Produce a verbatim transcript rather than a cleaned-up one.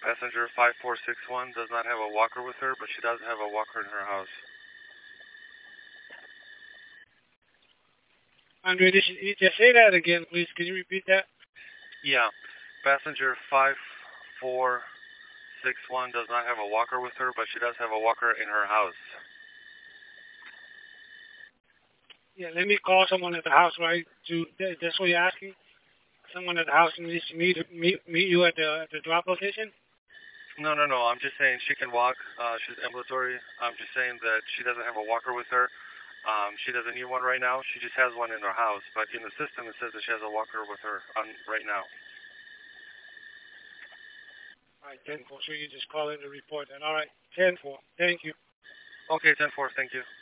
Passenger five four six one does not have a walker with her, but she does have a walker in her house. Andre, just, just say that again, please. Can you repeat that? Yeah. Passenger five four six one does not have a walker with her, but she does have a walker in her house. Yeah, let me call someone at the house, right? To that's what you're asking. Someone at the house needs to meet meet meet you at the at the drop location. No, no, no. I'm just saying she can walk. Uh, she's ambulatory. I'm just saying that she doesn't have a walker with her. Um, she doesn't need one right now. She just has one in her house. But in the system, it says that she has a walker with her on right now. All right, ten four. So you just call in to report that. All right, ten four. Thank you. Okay, ten four. Thank you.